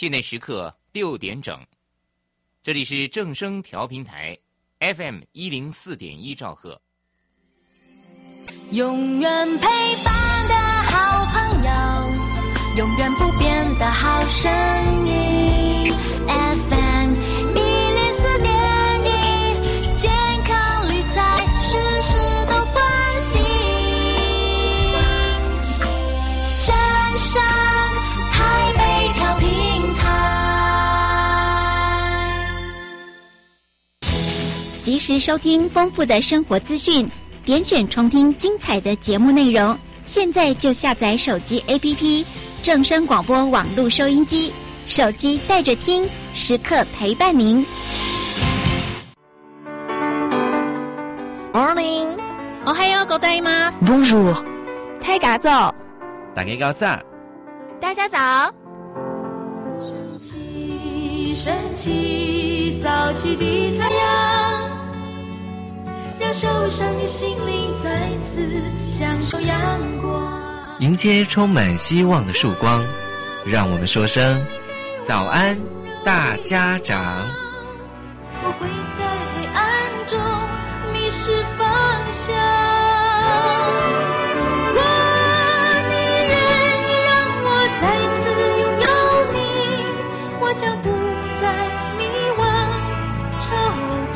现在时刻6点整，这里是正声调频台 FM104.1兆赫。 永远陪伴的好朋友，永远不变的好声音 FM104.1，健康理财事事都关心。正声台北调频台， 及时收听丰富的生活资讯，点选重听精彩的节目内容。现在就下载手机 APP 正声广播网络收音机，手机带着听，时刻陪伴您。 Morning， おはようございます。 Bonjour， 太嘎早， 大家早， 大家早。 升起，升起，早起的太阳，让受伤的心灵再次享受阳光， 迎接充满希望的曙光。让我们说声早安，大家长。 我会在黑暗中迷失方向。如果你愿意让我再次拥有你，我将不再迷惘惆怅。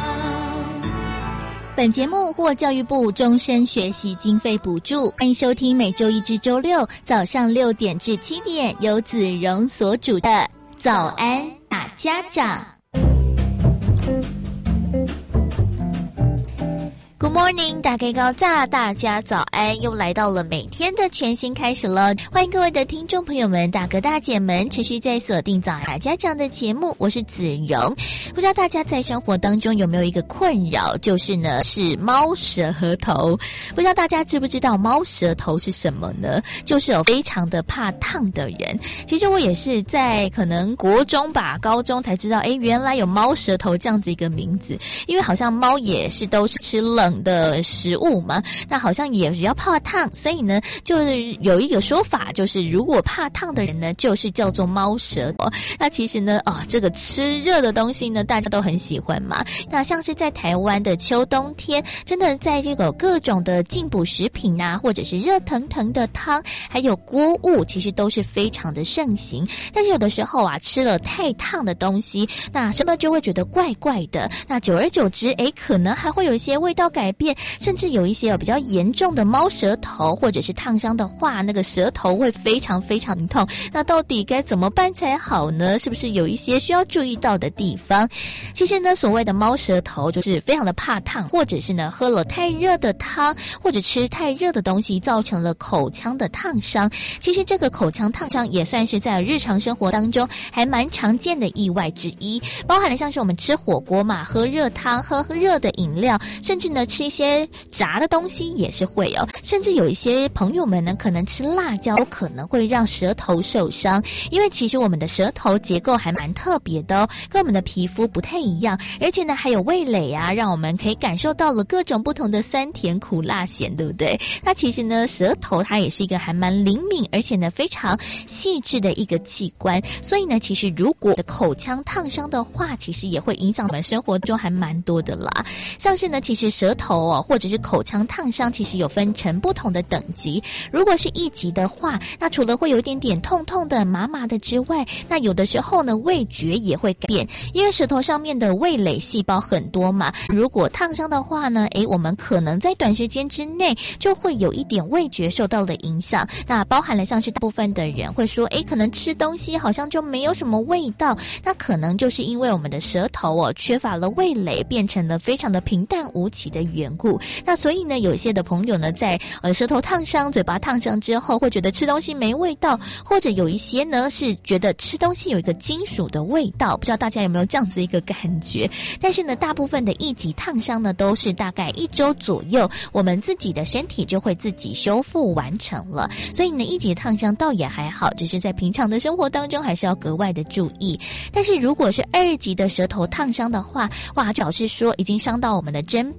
本节目获教育部终身学习经费补助，欢迎收听每周一至周六早上6点至7点由子荣所主的早安大家长。Good morning， 大家高炸，大家早安！又来到了每天的全新开始了，欢迎各位的听众朋友们、大哥大姐们，持续在锁定早安大家长的节目，我是子荣。不知道大家在生活当中有没有一个困扰，就是呢是猫舌头。不知道大家知不知道猫舌头是什么呢？就是有非常的怕烫的人。其实我也是在可能国中吧、高中才知道，原来有猫舌头这样子一个名字，因为好像猫也是都是吃冷的食物嘛，那好像也比较怕烫，所以呢就是有一个说法，就是如果怕烫的人呢就是叫做猫舌头。那其实呢这个吃热的东西呢大家都很喜欢嘛，那像是在台湾的秋冬天，真的在这个各种的进补食品啊，或者是热腾腾的汤还有锅物，其实都是非常的盛行。但是有的时候啊吃了太烫的东西，那什么就会觉得怪怪的，那久而久之可能还会有一些味道改变，甚至有一些比较严重的猫舌头或者是烫伤的话，那个舌头会非常非常的痛。那到底该怎么办才好呢？是不是有一些需要注意到的地方？其实呢所谓的猫舌头就是非常的怕烫，或者是呢喝了太热的汤或者吃太热的东西造成了口腔的烫伤。其实这个口腔烫伤也算是在日常生活当中还蛮常见的意外之一，包含了像是我们吃火锅嘛，喝热汤，喝热的饮料，甚至呢吃一些炸的东西也是会甚至有一些朋友们呢可能吃辣椒可能会让舌头受伤，因为其实我们的舌头结构还蛮特别的跟我们的皮肤不太一样，而且呢还有味蕾啊，让我们可以感受到了各种不同的酸甜苦辣咸，对不对？那其实呢舌头它也是一个还蛮灵敏而且呢非常细致的一个器官，所以呢其实如果的口腔烫伤的话，其实也会影响我们生活中还蛮多的啦。像是呢其实舌头或者是口腔烫伤其实有分成不同的等级，如果是1级的话，那除了会有一点点痛痛的麻麻的之外，那有的时候呢味觉也会改变，因为舌头上面的味蕾细胞很多嘛，如果烫伤的话呢我们可能在短时间之内就会有一点味觉受到了影响。那包含了像是大部分的人会说可能吃东西好像就没有什么味道，那可能就是因为我们的舌头缺乏了味蕾，变成了非常的平淡无奇的缘故。那所以呢有一些的朋友呢在舌头烫伤、嘴巴烫伤之后会觉得吃东西没味道，或者有一些呢是觉得吃东西有一个金属的味道，不知道大家有没有这样子一个感觉。但是呢大部分的1级烫伤呢都是大概1周左右，我们自己的身体就会自己修复完成了，所以呢1级烫伤倒也还好，只是在平常的生活当中还是要格外的注意。但是如果是2级的舌头烫伤的话，哇，就表示说已经伤到我们的真皮层，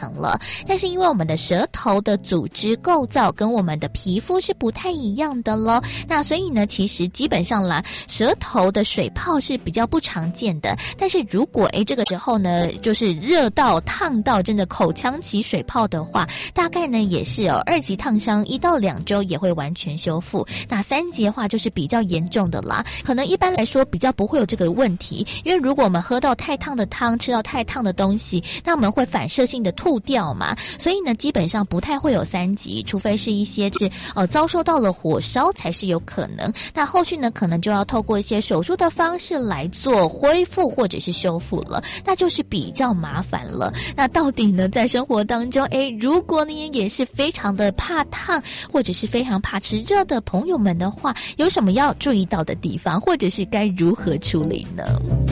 层了。但是因为我们的舌头的组织构造跟我们的皮肤是不太一样的咯，那所以呢其实基本上啦，舌头的水泡是比较不常见的。但是如果这个时候呢就是热到烫到真的口腔起水泡的话，大概呢也是2级烫伤1到2周也会完全修复。那3级的话就是比较严重的啦，可能一般来说比较不会有这个问题，因为如果我们喝到太烫的汤，吃到太烫的东西，那我们会反射性的吐掉嘛，所以呢基本上不太会有3级，除非是一些是遭受到了火烧才是有可能。那后续呢可能就要透过一些手术的方式来做恢复或者是修复了，那就是比较麻烦了。那到底呢在生活当中如果你也是非常的怕烫或者是非常怕吃热的朋友们的话，有什么要注意到的地方，或者是该如何处理呢？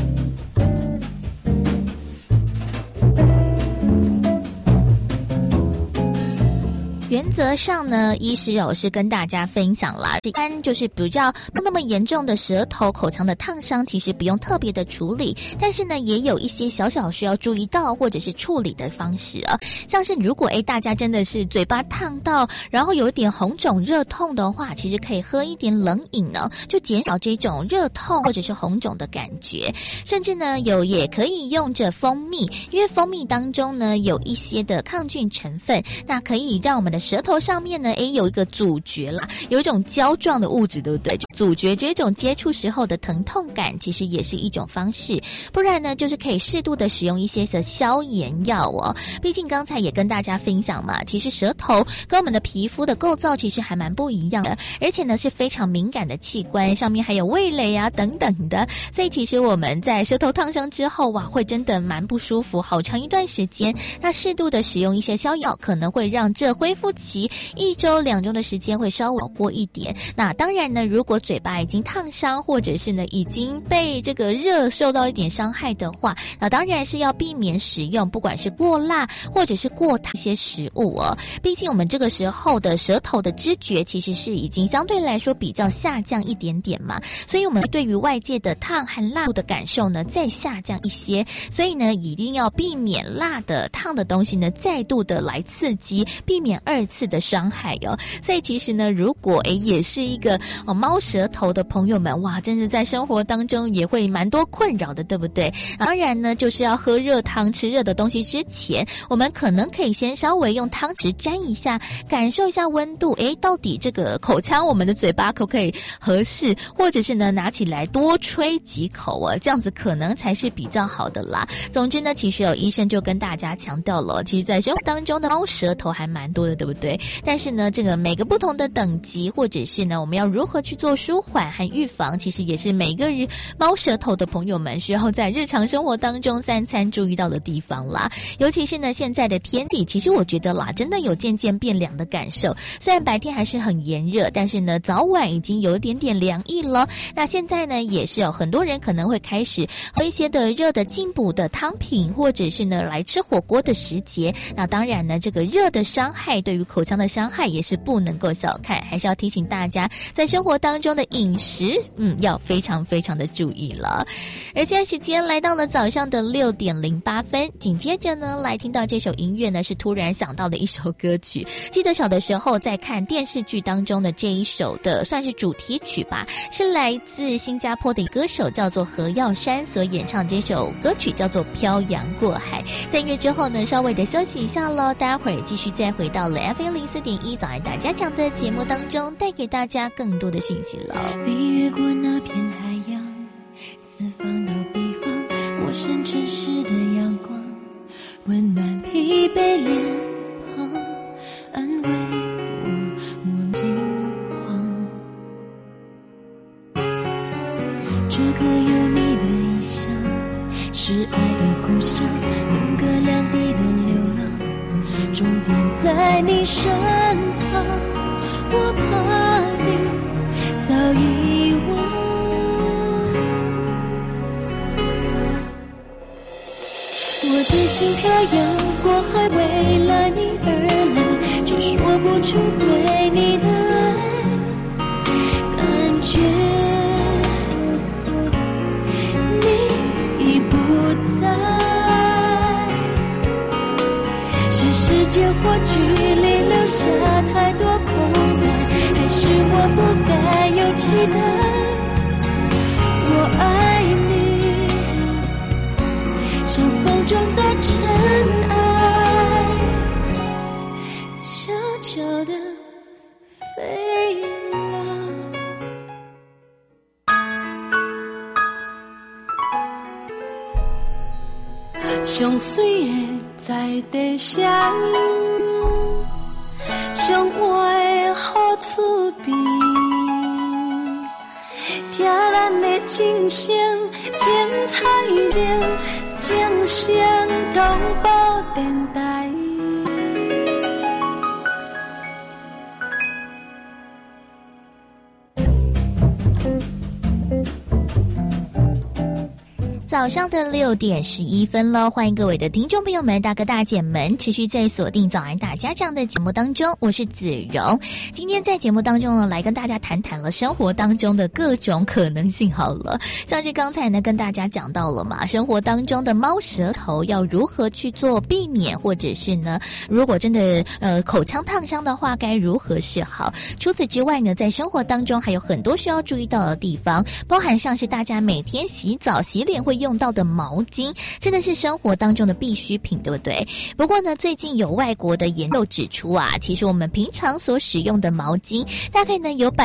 原则上呢，医师是跟大家分享啦，一般就是比较不那么严重的舌头口腔的烫伤，其实不用特别的处理，但是呢也有一些小小需要注意到或者是处理的方式啊，像是如果大家真的是嘴巴烫到，然后有一点红肿热痛的话，其实可以喝一点冷饮呢，就减少这种热痛或者是红肿的感觉。甚至呢也可以用着蜂蜜，因为蜂蜜当中呢有一些的抗菌成分，那可以让我们的舌头上面呢有一个阻绝啦，有一种胶状的物质，对不对？阻绝这种接触时候的疼痛感，其实也是一种方式。不然呢就是可以适度的使用一些的消炎药毕竟刚才也跟大家分享嘛，其实舌头跟我们的皮肤的构造其实还蛮不一样的，而且呢是非常敏感的器官，上面还有味蕾啊等等的，所以其实我们在舌头烫伤之后会真的蛮不舒服好长一段时间。那适度的使用一些消药，可能会让这恢复期1周2周的时间会稍微过一点。那当然呢，如果嘴巴已经烫伤，或者是呢已经被这个热受到一点伤害的话，那当然是要避免使用不管是过辣或者是过烫一些食物毕竟我们这个时候的舌头的知觉其实是已经相对来说比较下降一点点嘛，所以我们对于外界的烫和辣度的感受呢再下降一些，所以呢一定要避免辣的烫的东西呢再度的来刺激，避免2次的伤害所以其实呢如果也是一个猫舌头的朋友们，哇真是在生活当中也会蛮多困扰的，对不对？当然呢就是要喝热汤吃热的东西之前，我们可能可以先稍微用汤匙沾一下，感受一下温度，到底这个口腔我们的嘴巴可不可以合适，或者是呢拿起来多吹几口这样子可能才是比较好的啦。总之呢其实医生就跟大家强调了，其实在生活当中的猫舌头还蛮多的，对不对？但是呢这个每个不同的等级，或者是呢我们要如何去做舒缓和预防，其实也是每个人猫舌头的朋友们需要在日常生活当中3餐注意到的地方啦。尤其是呢现在的天气，其实我觉得啦真的有渐渐变凉的感受，虽然白天还是很炎热，但是呢早晚已经有一点点凉意了。那现在呢也是有很多人可能会开始喝一些的热的进补的汤品，或者是呢来吃火锅的时节。那当然呢这个热的伤害对于口腔的伤害也是不能够小看，还是要提醒大家在生活当中的饮食要非常非常的注意了。而现在时间来到了早上的6点08分，紧接着呢来听到这首音乐呢是突然想到的一首歌曲，记得小的时候在看电视剧当中的这一首的算是主题曲吧，是来自新加坡的歌手叫做何耀珊所演唱，这首歌曲叫做漂洋过海。在音乐之后呢稍微的休息一下咯，待会儿继续再回到了 FM04.1 早安大家长的节目当中，带给大家更多的讯息了。 飞越过那片海洋，四方到北方，陌生城市的阳光温暖疲惫脸庞，安慰我莫惊慌。这个有你的异乡，是爱的故乡，分隔两地的流浪，终点在你身旁。我怕你早遗忘，我的心漂洋过海，为了你而来，却说不出对你的爱，感觉你已不在，是界或距离留下太多空白，还是我不该有期待？我爱你，像风中的尘埃，悄悄地飞了。上水的在地上，上活的雨厝边，听咱的琴声，精彩人，掌声广播电台。 早上的6点11分了，欢迎各位的听众朋友们、大哥大姐们，持续在锁定早安大家长的节目当中，我是子荣。今天在节目当中呢，来跟大家谈谈了生活当中的各种可能性好了。像是刚才呢跟大家讲到了嘛，生活当中的猫舌头要如何去做避免，或者是呢，如果真的口腔烫伤的话，该如何是好。除此之外呢，在生活当中还有很多需要注意到的地方，包含像是大家每天洗澡洗脸会用到的毛巾，真的是生活当中的必需品，对不对？不过呢，最近有外国的研究指出啊，其实我们平常所使用的毛巾，大概呢有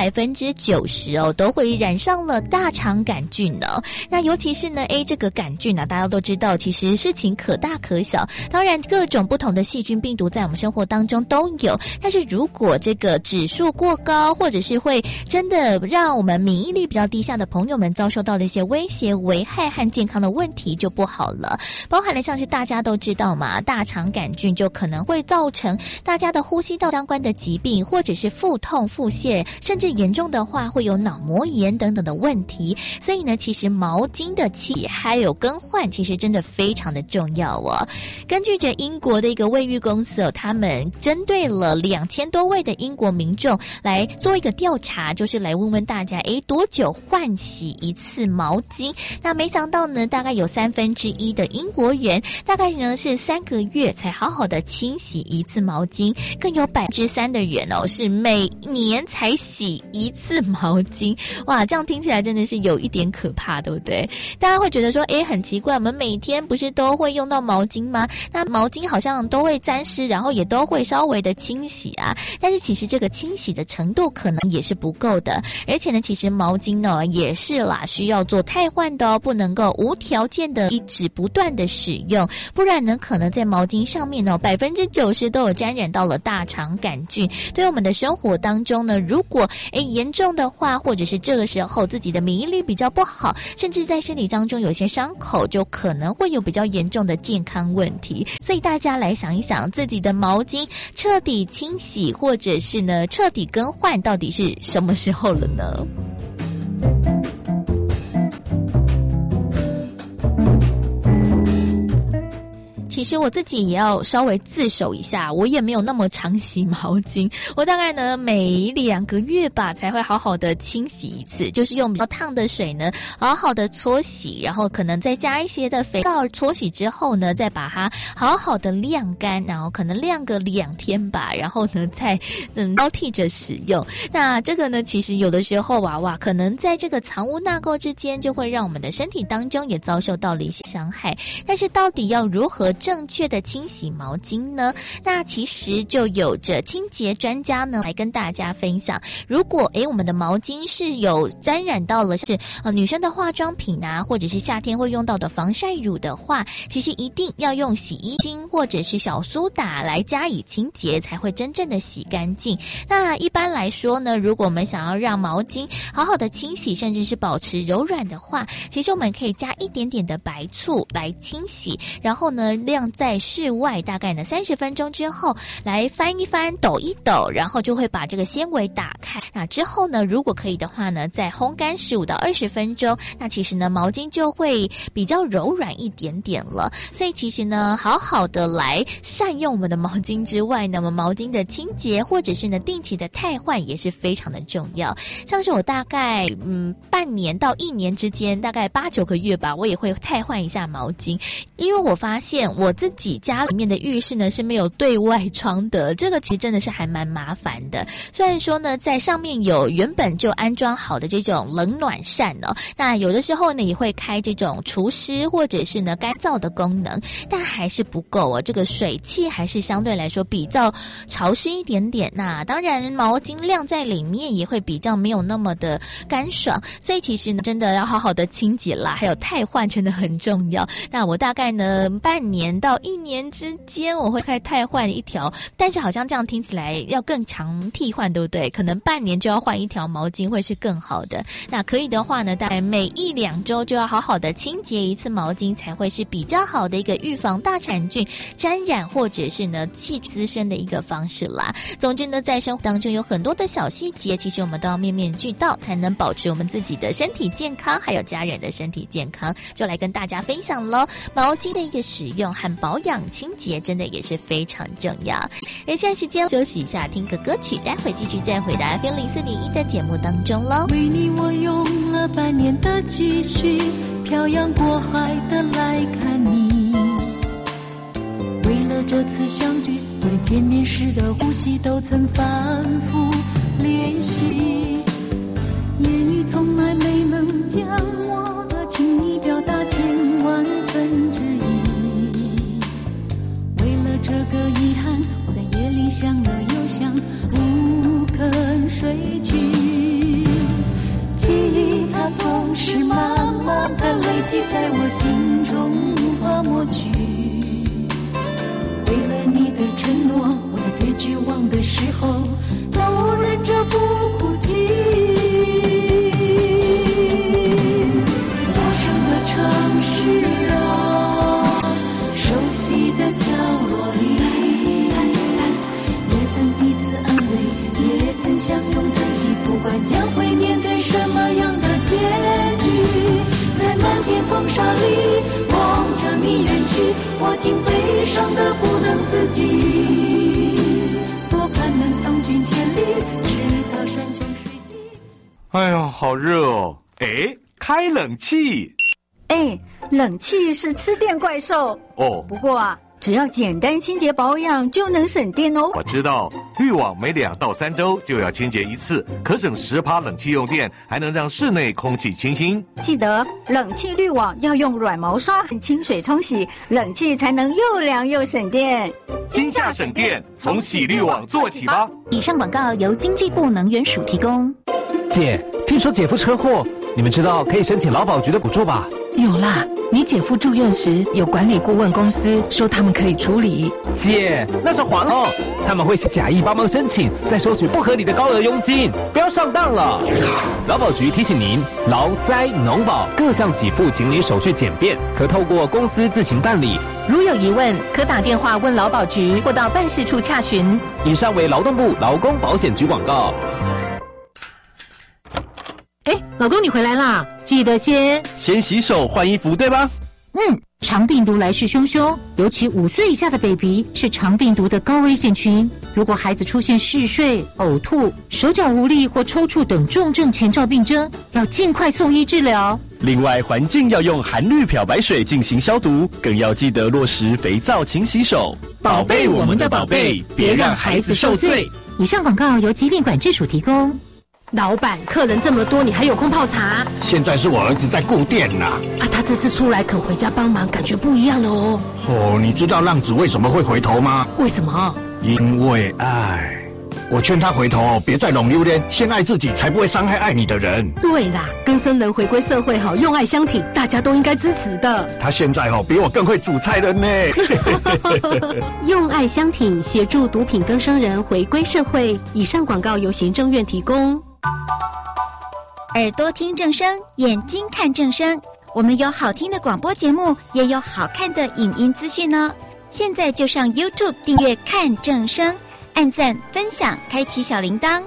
90%都会染上了大肠杆菌哦。那尤其是呢，这个杆菌啊，大家都知道，其实事情可大可小。当然，各种不同的细菌、病毒在我们生活当中都有，但是如果这个指数过高，或者是会真的让我们免疫力比较低下的朋友们遭受到的一些威胁、危害和健康的问题就不好了。包含了像是大家都知道嘛，大肠杆菌就可能会造成大家的呼吸道相关的疾病，或者是腹痛、腹泻，甚至严重的话会有脑膜炎等等的问题。所以呢，其实毛巾的清洗还有更换，其实真的非常的重要哦。根据着英国的一个卫浴公司他们针对了2000多位的英国民众来做一个调查，就是来问问大家，多久换洗一次毛巾？那没想到呢，大概有1/3的英国人，大概呢是3个月才好好的清洗一次毛巾，更有3%的人是每年才洗一次毛巾。哇，这样听起来真的是有一点可怕，对不对？大家会觉得说，很奇怪，我们每天不是都会用到毛巾吗？那毛巾好像都会沾湿，然后也都会稍微的清洗啊，但是其实这个清洗的程度可能也是不够的，而且呢，其实毛巾呢也是啦，需要做汰换的不能够无条件的一直不断的使用，不然呢，可能在毛巾上面呢90%都有沾染到了大肠杆菌。对我们的生活当中呢，如果严重的话，或者是这个时候自己的免疫力比较不好，甚至在身体当中有些伤口，就可能会有比较严重的健康问题。所以大家来想一想，自己的毛巾彻底清洗，或者是呢彻底更换，到底是什么时候了呢？其实我自己也要稍微自首一下，我也没有那么常洗毛巾，我大概呢每2个月吧才会好好的清洗一次，就是用比较烫的水呢好好的搓洗，然后可能再加一些的肥皂，搓洗之后呢再把它好好的晾干，然后可能晾个2天吧，然后呢再交替着使用。那这个呢其实有的时候哇可能在这个藏污纳垢之间，就会让我们的身体当中也遭受到了一些伤害。但是到底要如何正确的清洗毛巾呢？那其实就有着清洁专家呢来跟大家分享，如果我们的毛巾是有沾染到了是女生的化妆品啊，或者是夏天会用到的防晒乳的话，其实一定要用洗衣精或者是小苏打来加以清洁，才会真正的洗干净。那一般来说呢，如果我们想要让毛巾好好的清洗，甚至是保持柔软的话，其实我们可以加一点点的白醋来清洗，然后呢晾在室外大概呢30分钟之后，来翻一翻抖一抖，然后就会把这个纤维打开。那之后呢，如果可以的话呢，再烘干15到20分钟，那其实呢毛巾就会比较柔软一点点了。所以其实呢好好的来善用我们的毛巾之外呢，我们毛巾的清洁或者是呢定期的汰换也是非常的重要。像是我大概半年到1年之间，大概8-9个月吧，我也会汰换一下毛巾，因为我发现我自己家里面的浴室呢是没有对外窗的，这个其实真的是还蛮麻烦的。虽然说呢，在上面有原本就安装好的这种冷暖扇哦，那有的时候呢也会开这种除湿或者是呢干燥的功能，但还是不够哦。这个水汽还是相对来说比较潮湿一点点，那当然毛巾晾在里面也会比较没有那么的干爽，所以其实呢真的要好好的清洁啦，还有汰换真的很重要。那我大概呢半年到1年之间我会开始汰换一条，但是好像这样听起来要更常替换，对不对？可能半年就要换一条毛巾会是更好的。那可以的话呢，大概每1-2周就要好好的清洁一次毛巾，才会是比较好的一个预防大肠菌沾染或者是呢细菌滋生的一个方式啦。总之呢，在生活当中有很多的小细节，其实我们都要面面俱到，才能保持我们自己的身体健康，还有家人的身体健康。就来跟大家分享咯，毛巾的一个使用和保养清洁真的也是非常重要。而现在时间休息一下，听个歌曲，待会继续再回到 FM04.1的节目当中咯。 为你我用了半年的积蓄，漂洋过海的来看你，为了这次相聚，连见面时的呼吸都曾反复练习，言语从来没能将我的情意表达1000万分之一，为了这个遗憾，我在夜里想了又想，不肯睡去，记忆它总是慢慢的累积在我心中，无法抹去，为了你的承诺，我在最绝望的时候都忍着不哭泣，陌生的城市啊，熟悉的角落里，也曾彼此安慰，也曾相拥叹息，不管将会面对什么样的结局，在漫天风沙里望着你远去，我竟悲伤得不能自己，多盼能送君千里，直到山穷水尽。 哎呦，好热哦！哎，开冷气。 哎，冷气是吃电怪兽哦。 不过啊，只要简单清洁保养就能省电哦。 我知道，滤网每2到3周就要清洁一次，可省10%冷气用电，还能让室内空气清新。 记得冷气滤网要用软毛刷和清水冲洗，冷气才能又凉又省电。 今夏省电，从洗滤网做起吧。 以上广告由经济部能源署提供。 姐，听说姐夫车祸，你们知道可以申请劳保局的补助吧？ 有啦，你姐夫住院时有管理顾问公司说他们可以处理。 姐，那是黄哦，他们会假意帮忙申请，再收取不合理的高额佣金，不要上当了。劳保局提醒您，劳灾农保各项给付请领手续简便，可透过公司自行办理。 如有疑问，可打电话问劳保局或到办事处洽询。 以上为劳动部劳工保险局广告。 哎，老公你回来啦，记得先洗手换衣服，对吧？ 肠病毒来势汹汹，尤其5岁以下的 baby 是肠病毒的高危险群。如果孩子出现嗜睡、呕吐、手脚无力或抽搐等重症前兆病征，要尽快送医治疗。 另外，环境要用含氯漂白水进行消毒，更要记得落实肥皂勤洗手， 宝贝我们的宝贝，别让孩子受罪。以上广告由疾病管制署提供。老板，客人这么多，你还有空泡茶？ 现在是我儿子在顾店呐。 他这次出来肯回家帮忙，感觉不一样了哦。 你知道浪子为什么会回头吗？ 为什么？ 因为爱。我劝他回头，别再弄榴莲，先爱自己，才不会伤害爱你的人。 对啦，更生人回归社会用爱相挺，大家都应该支持的。 他现在比我更会煮菜了呢。 用爱相挺，协助毒品更生人回归社会。以上广告由行政院提供。 耳朵听正声，眼睛看正声。我们有好听的广播节目，也有好看的影音资讯呢。现在就上 YouTube 订阅看正声，按赞分享，开启小铃铛。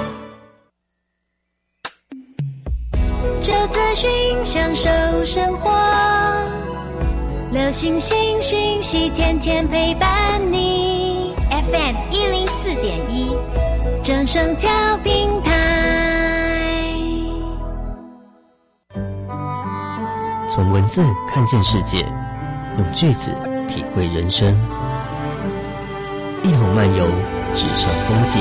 这资讯享受生活，流行新讯息，天天陪伴你。FM104.1，正声调频台。 从文字看见世界，用句子体会人生，一同漫游纸上风景。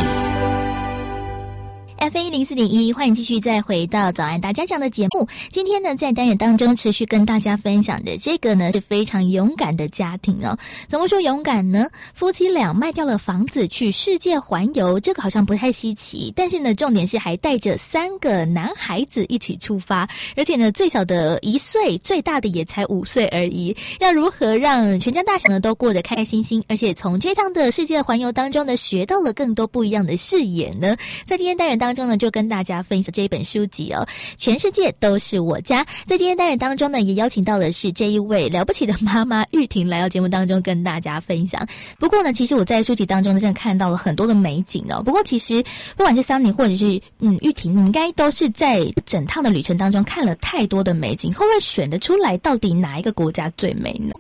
FM104.1，欢迎继续再回到早安大家长的节目。今天呢，在单元当中持续跟大家分享的这个呢，是非常勇敢的家庭哦。怎么说勇敢呢？夫妻俩卖掉了房子去世界环游，这个好像不太稀奇，但是呢，重点是还带着3个男孩子一起出发，而且呢，最小的1岁，最大的也才5岁而已。要如何让全家大小呢都过得开开心心，而且从这趟的世界环游当中呢，学到了更多不一样的视野呢？在今天单元当中呢，就跟大家分享这一本书籍哦，全世界都是我家。在今天单元当中呢，也邀请到的是这一位了不起的妈妈玉婷来到节目当中跟大家分享。不过呢，其实我在书籍当中呢，真的看到了很多的美景哦。不过其实不管是桑尼或者是玉婷，你应该都是在整趟的旅程当中看了太多的美景，会不会选得出来到底哪一个国家最美呢？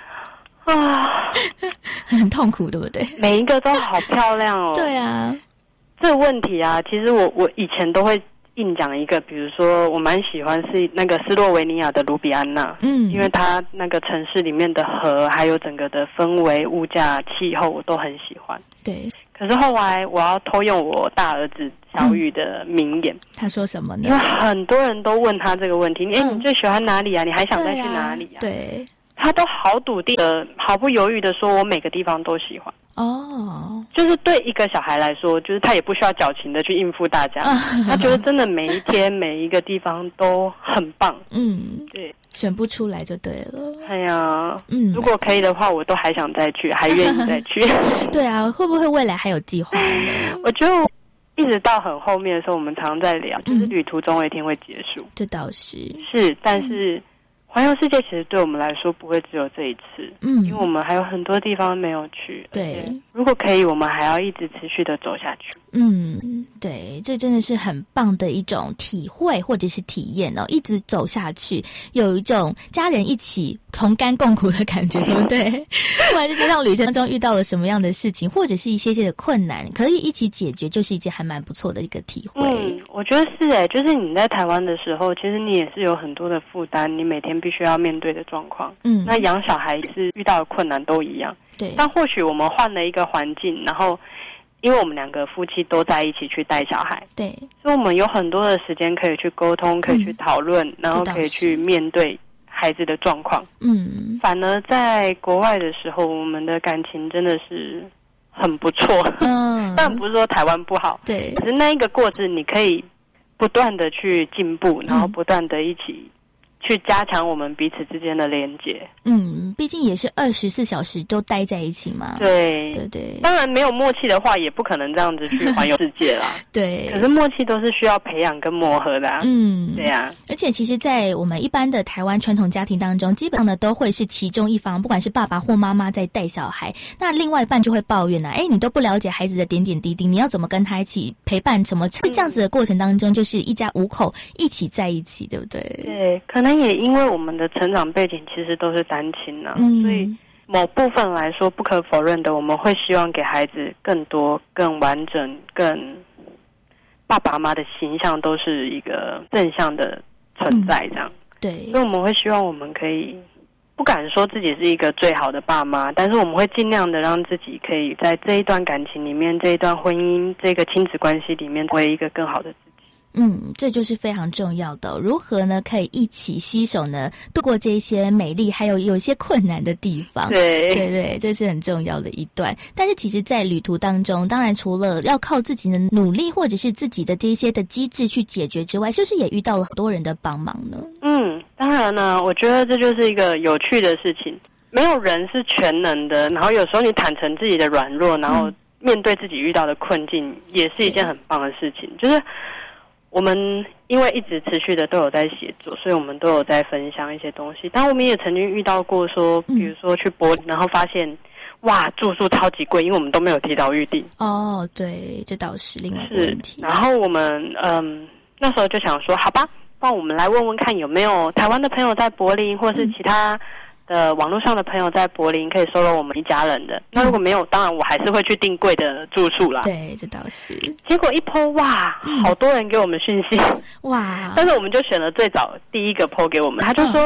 很痛苦，对不对？ 每一个都好漂亮哦。 对啊。 这个问题啊，其实我以前都会硬讲一个，比如说我蛮喜欢是那个斯洛维尼亚的卢比安娜，因为它那个城市里面的河，还有整个的氛围、物价、气候，我都很喜欢。 对。 可是后来我要偷用我大儿子小雨的名言， 他说什么呢？ 因为很多人都问他这个问题，你最喜欢哪里啊？你还想再去哪里啊？ 对。 他都好笃定的、毫不犹豫的说，我每个地方都喜欢。 哦， 就是对一个小孩来说，就是他也不需要矫情的去应付大家，他觉得真的每一天每一个地方都很棒。对， 选不出来就对了。 哎呀，如果可以的话，我都还想再去，还愿意再去。 对啊，会不会未来还有计划呢？ 我觉得一直到很后面的时候，我们常在聊，就是旅途总有一天会结束。 这倒是， 但是环游世界其实对我们来说不会只有这一次，因为我们还有很多地方没有去。 对， 如果可以，我们还要一直持续的走下去。 对，这真的是很棒的一种体会或者是体验哦，一直走下去，有一种家人一起同甘共苦的感觉，对不对？不管是这趟旅程中遇到了什么样的事情，或者是一些的困难，可以一起解决，就是一件还蛮不错的一个体会。 我觉得是就是你在台湾的时候，其实你也是有很多的负担，你每天必须要面对的状况。那养小孩是遇到的困难都一样。 对， 但或许我们换了一个环境，然后因为我们2个夫妻都在一起去带小孩， 对， 所以我们有很多的时间可以去沟通，可以去讨论，然后可以去面对孩子的状况。反而在国外的时候，我们的感情真的是很不错。但不是说台湾不好， 对， 可是那一个过程你可以不断的去进步，然后不断的一起去加强我们彼此之间的连结。 毕竟也是24小时都待在一起嘛。 对，当然没有默契的话，也不可能这样子去环游世界啦。 对， 可是默契都是需要培养跟磨合的啊。对啊。 而且其实在我们一般的台湾传统家庭当中，基本上呢都会是其中一方，不管是爸爸或妈妈在带小孩，那另外一半就会抱怨你都不了解孩子的点点滴滴，你要怎么跟他一起陪伴什么？这样子的过程当中，就是一家5口一起在一起，对不对？ 对，可能也因为我们的成长背景其实都是单亲啊，所以某部分来说不可否认的，我们会希望给孩子更多、更完整、更爸爸妈妈的形象都是一个正向的存在，这样。 对， 所以我们会希望我们可以，不敢说自己是一个最好的爸妈，但是我们会尽量的让自己可以在这一段感情里面、这一段婚姻、这个亲子关系里面，为一个更好的自己。 这就是非常重要的。如何呢？可以一起携手呢，度过这些美丽，还有一些困难的地方。对，这是很重要的一段。但是其实，在旅途当中，当然除了要靠自己的努力，或者是自己的这一些的机制去解决之外，是不是也遇到了很多人的帮忙呢？ 当然呢，我觉得这就是一个有趣的事情。没有人是全能的，然后有时候你坦诚自己的软弱，然后面对自己遇到的困境，也是一件很棒的事情。就是我们因为一直持续的都有在写作，所以我们都有在分享一些东西。但我们也曾经遇到过说，比如说去柏林，然后发现哇住宿超级贵，因为我们都没有提到预定。 对，这倒是另外一个问题。 然后我们那时候就想说，好吧，那我们来问问看有没有台湾的朋友在柏林，或是其他的网络上的朋友在柏林可以收容我们一家人的。那如果没有，当然我还是会去订贵的住宿啦。 对，这倒是。 结果一 po 哇，好多人给我们讯息哇，但是我们就选了最早第一个 po 给我们，他就说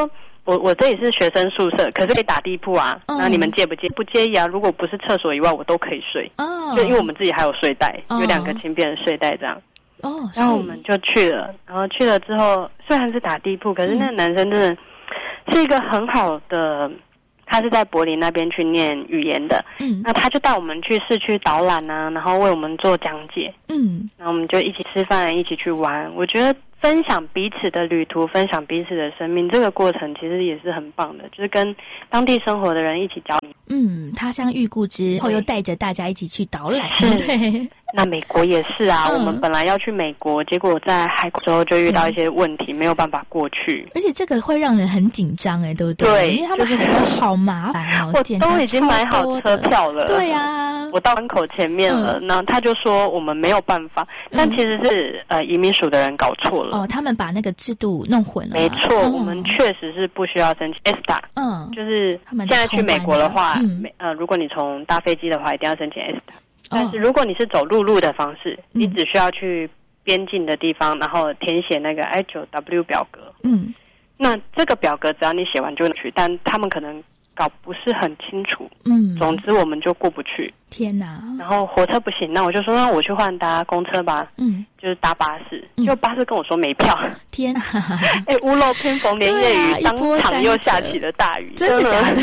我这里是学生宿舍，可是可以打地铺啊，那你们介不介意？不介意啊，如果不是厕所以外我都可以睡，就因为我们自己还有睡袋，有2个轻便的睡袋这样。然后我们就去了，然后去了之后虽然是打地铺，可是那个男生真的是一个很好的，他是在柏林那边去念语言的，那他就带我们去市区导览啊，然后为我们做讲解，然后我们就一起吃饭，一起去玩。我觉得分享彼此的旅途，分享彼此的生命，这个过程其实也是很棒的，就是跟当地生活的人一起交流。 他乡遇故知，后又带着大家一起去导览。对， 那美国也是啊，我们本来要去美国，结果在海关之后就遇到一些问题，没有办法过去。 而且这个会让人很紧张对不对？对，因为他们海关好麻烦我都已经买好车票了。 对啊， 我到门口前面了，那他就说我们没有办法，但其实是移民署的人搞错了。 他们把那个制度弄混了。 没错，我们确实是不需要申请 ESTA。就是现在去美国的话，如果你从搭飞机的话，一定要申请 ESTA。但是如果你是走陆路的方式，你只需要去边境的地方，然后填写那个 I9W 表格。那这个表格只要你写完就能去，但他们可能搞不是很清楚。总之我们就过不去。 天哪！ 然后火车不行，那我就说那我去换搭公车吧。就是搭巴士，就巴士跟我说没票。 天哪！ 屋漏偏逢连夜雨，当场又下起了大雨。 真的假的？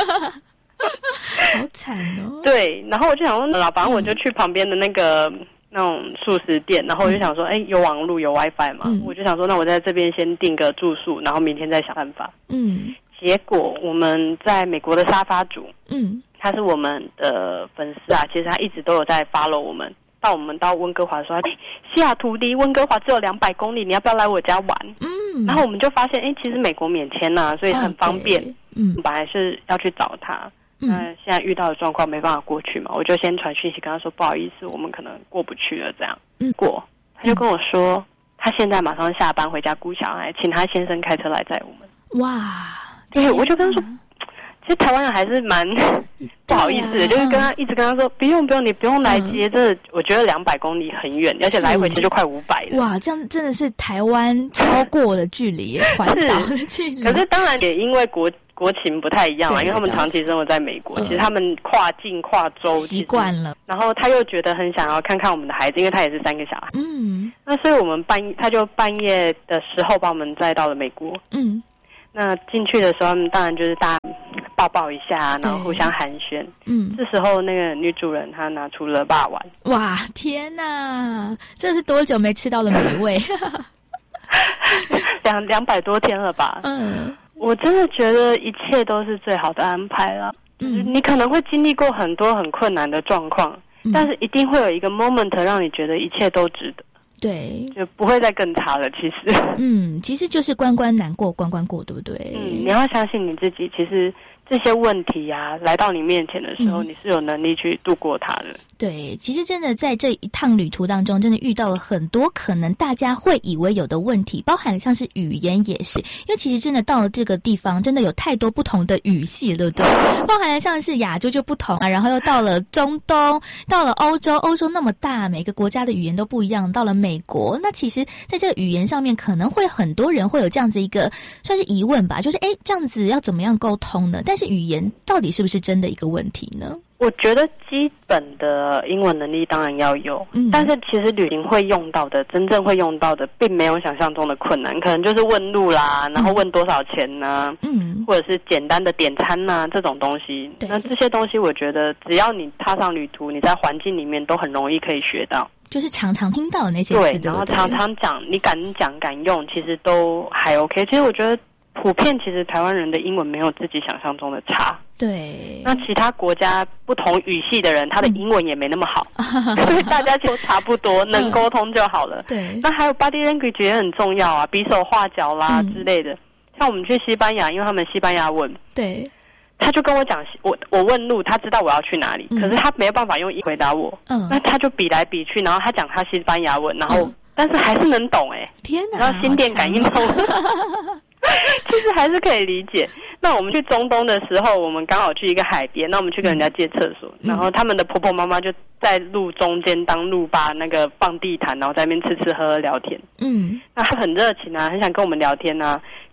好惨哦！ 对，然后我就想说，反正我就去旁边的那种素食店，然后我就想说，有网路有 WiFi 嘛，我就想说，那我在这边先订个住宿，然后明天再想办法。结果我们在美国的沙发主，他是我们的粉丝啊，其实他一直都有在 follow 我们。我们到温哥华说，西雅图离温哥华只有200公里，你要不要来我家玩？然后我们就发现，其实美国免签呐，所以很方便。本来是要去找他，那现在遇到的状况没办法过去嘛，我就先传讯息跟他说，不好意思，我们可能过不去了这样。他就跟我说，他现在马上下班回家顾小孩，请他先生开车来载我们。 哇！ 对，我就跟他说。其实台湾人还是蛮不好意思的，就是一直跟他说不用，你不用来接，这我觉得200公里很远，而且来回其实就快500了。 哇，这样真的是台湾超过的距离，环岛的距离。 可是当然也因为国情不太一样嘛，因为他们长期生活在美国，其实他们跨境跨州习惯了， 然后他又觉得很想要看看我们的孩子，因为他也是3个小孩。那所以我们他就半夜的时候把我们载到了美国。那进去的时候，当然就是大家抱一下，然后互相寒暄。这时候那个女主人她拿出了肉丸。 哇，天哪！这是多久没吃到的美味 ？200多天了吧？我真的觉得一切都是最好的安排了。你可能会经历过很多很困难的状况，但是一定会有一个 moment 让你觉得一切都值得。 对， 就不会再更差了。其实， 其实就是关关难过关关过，对不对？ 你要相信你自己。其实这些问题啊，来到你面前的时候，你是有能力去度过它的。 对，其实真的在这一趟旅途当中，真的遇到了很多可能大家会以为有的问题，包含像是语言也是，因为其实真的到了这个地方，真的有太多不同的语系，对不对？包含了像是亚洲就不同啊，然后又到了中东，到了欧洲那么大，每个国家的语言都不一样，到了美国，那其实在这个语言上面，可能会很多人会有这样子一个算是疑问吧，就是这样子要怎么样沟通呢？但是语言到底是不是真的一个问题呢？ 我觉得基本的英文能力当然要有，但是其实旅行会用到的，真正会用到的，并没有想象中的困难，可能就是问路啦，然后问多少钱呐，或者是简单的点餐呐这种东西。那这些东西，我觉得只要你踏上旅途，你在环境里面都很容易可以学到。 就是常常听到的那些字， 对，然后常常讲，你敢讲敢用，其实都还 OK。其实我觉得普遍，其实台湾人的英文没有自己想象中的差。 对， 那其他国家不同语系的人，他的英文也没那么好，所以大家就差不多，能沟通就好了。 对， 那还有 body language 也很重要啊，比手画脚啦之类的。像我们去西班牙，因为他们西班牙文， 对， 他就跟我讲，我问路，他知道我要去哪里，可是他没有办法用英回答我。那他就比来比去，然后他讲他西班牙文，然后但是还是能懂天哪！ 然后心电感应通，其实还是可以理解。那我们去中东的时候，我们刚好去一个海边，那我们去跟人家借厕所，然后他们的婆婆妈妈就在路中间当路霸，那个放地毯，然后在那边吃吃喝喝聊天。那他很热情啊，很想跟我们聊天啊。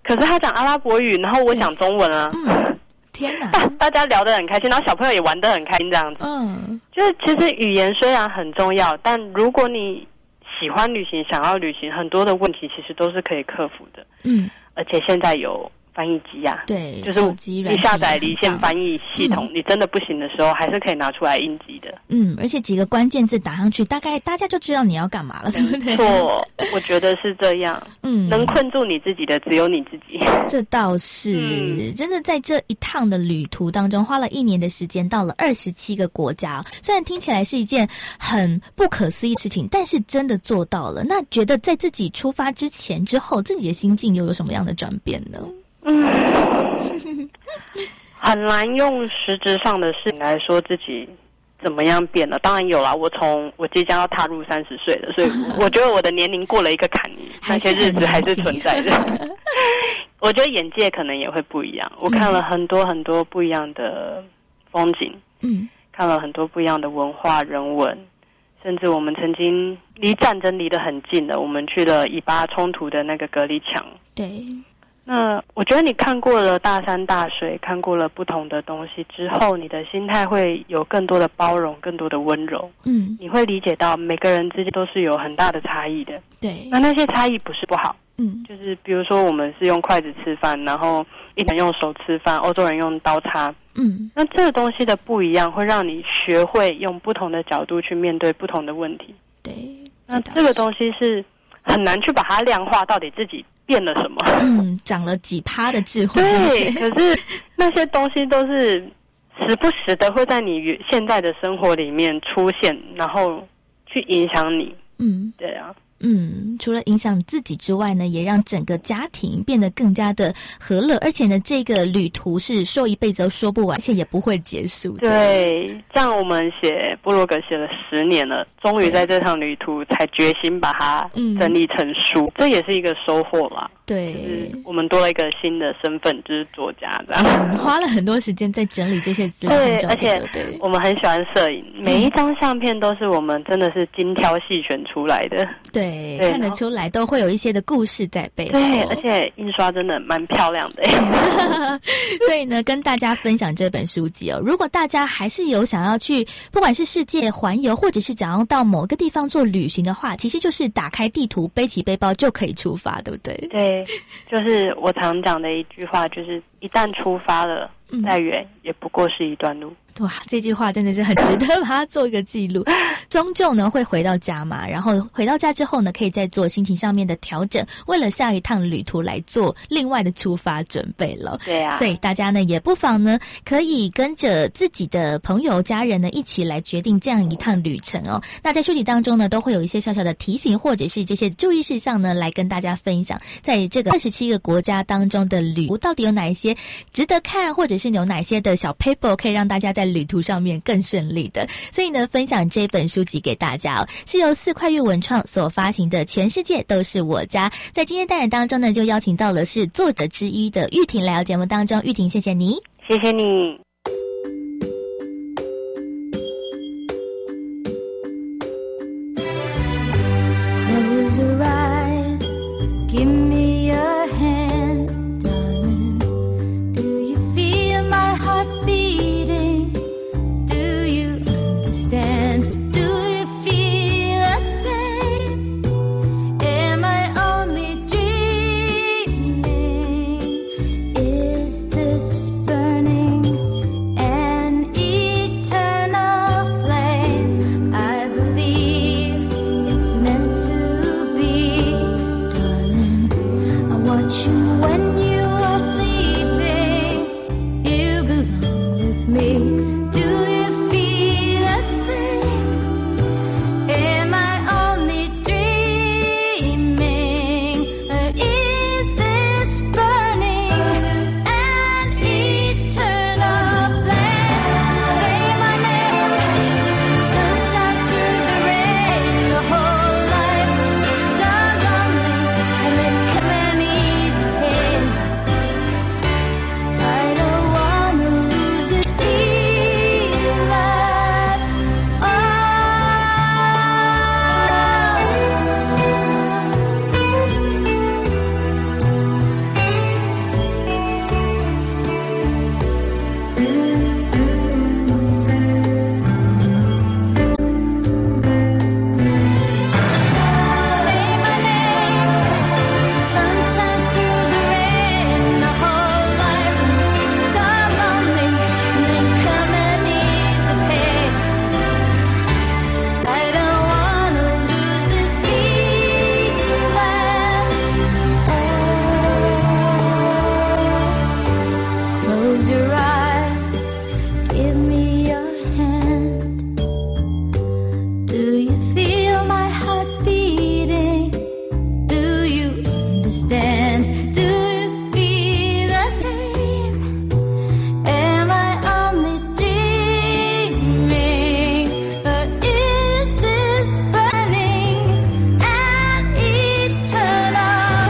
可是他讲阿拉伯语，然后我讲中文啊。 天哪！ 大家聊得很开心，然后小朋友也玩得很开心，这样子。就是其实语言虽然很重要，但如果你喜欢旅行、想要旅行，很多的问题其实都是可以克服的。而且现在有翻译机啊， 对， 就是你下载离线翻译系统，你真的不行的时候，还是可以拿出来应急的。 而且几个关键字打上去，大概大家就知道你要干嘛了，对不对？ 错，我觉得是这样。能困住你自己的只有你自己。 这倒是，真的在这一趟的旅途当中，花了1年的时间，到了27个国家。虽然听起来是一件很不可思议的事情，但是真的做到了。那觉得在自己出发之前、之后，自己的心境又有什么样的转变呢？ 很难用实质上的事情来说自己怎么样变了。当然有啦，我即将要踏入30岁了，所以我觉得我的年龄过了一个坎，那些日子还是存在的。我觉得眼界可能也会不一样。我看了很多很多不一样的风景，看了很多不一样的文化人文，甚至我们曾经离战争离得很近的，我们去了以巴冲突的那个隔离墙。 对。 那我觉得你看过了大山大水，看过了不同的东西之后，你的心态会有更多的包容，更多的温柔。你会理解到每个人之间都是有很大的差异的。 对。 那些差异不是不好。就是比如说我们是用筷子吃饭，然后一般用手吃饭，欧洲人用刀叉。那这个东西的不一样，会让你学会用不同的角度去面对不同的问题。 对。 那这个东西是很难去把它量化，到底自己变了什么？ 长了几%的智慧。 对，可是那些东西都是时不时的会在你现在的生活里面出现，然后去影响你。对啊。 除了影响自己之外呢，也让整个家庭变得更加的和乐，而且呢，这个旅途是说一辈子都说不完，而且也不会结束的。 对，这样我们写部落格写了10年了，终于在这趟旅途才决心把它整理成书，这也是一个收获啦。 对， 就是我们多了一个新的身份，就是作家这样。 花了很多时间在整理这些资料。 对，而且我们很喜欢摄影，每一张相片都是我们真的是精挑细选出来的。 对，看得出来都会有一些的故事在背后。 对，而且印刷真的蛮漂亮的。 所以呢，跟大家分享这本书籍哦。如果大家还是有想要去，不管是世界环游，或者是想要到某个地方做旅行的话，其实就是打开地图，背起背包就可以出发，对不对？ 对，就是我常讲的一句话，就是一旦出发了，再远也不过是一段路。 哇，这句话真的是很值得把它做一个记录。终究呢会回到家嘛，然后回到家之后呢，可以再做心情上面的调整，为了下一趟旅途来做另外的出发准备了。 对啊， 所以大家呢也不妨呢可以跟着自己的朋友家人呢一起来决定这样一趟旅程哦。那在书籍当中呢都会有一些小小的提醒，或者是这些注意事项呢来跟大家分享，在这个27个国家当中的旅途到底有哪一些值得看，或者是有哪一些的小 paper 可以让大家在旅途上面更顺利的。所以呢分享这本书籍给大家哦，是由4块月文创所发行的《全世界都是我家》。在今天单元当中呢就邀请到了是作者之一的玉婷来到节目当中。玉婷，谢谢你。 谢谢你。 Close your eyes, give me your hand, darling. Do you feel my heart beating? Do you understand? Do you feel the same? Am I only dreaming? Is this burning hand. Do you feel the same? Am I only dreaming? Or is this burning an eternal